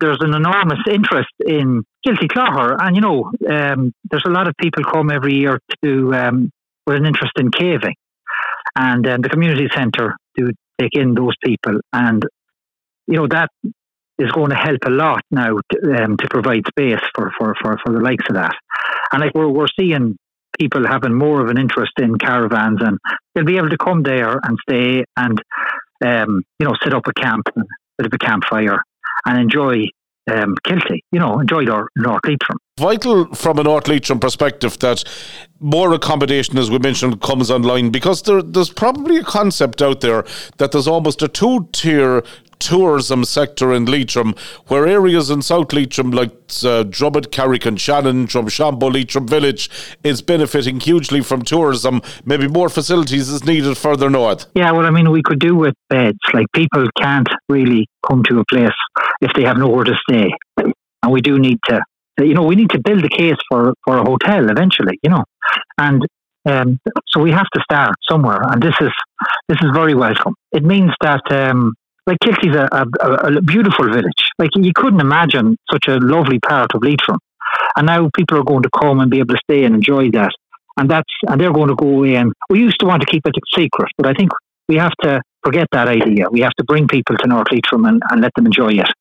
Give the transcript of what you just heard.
there's an enormous interest in Kilty Clogher, and there's a lot of people come every year to with an interest in caving, and the community centre do take in those people, and that is going to help a lot now to provide space for the likes of that. And like we're seeing people having more of an interest in caravans, and they'll be able to come there and stay and set up a camp, a bit of a campfire, and enjoy Kilty, enjoy North Leitrim. Vital from a North Leitrim perspective that more accommodation, as we mentioned, comes online, because there's probably a concept out there that there's almost a two-tier tourism sector in Leitrim, where areas in South Leitrim like Drummond, Carrick and Shannon, Drumshambo, Leitrim Village is benefiting hugely from tourism. Maybe more facilities is needed further north. Yeah, well, we could do with beds. Like, people can't really come to a place if they have nowhere to stay. And we do need to, we need to build a case for a hotel eventually, And so we have to start somewhere, and this is very welcome. It means that Kilty's a beautiful village. Like, you couldn't imagine such a lovely part of Leitrim, and now people are going to come and be able to stay and enjoy that, and they're going to go away. And we used to want to keep it a secret, but I think we have to forget that idea. We have to bring people to North Leitrim and let them enjoy it.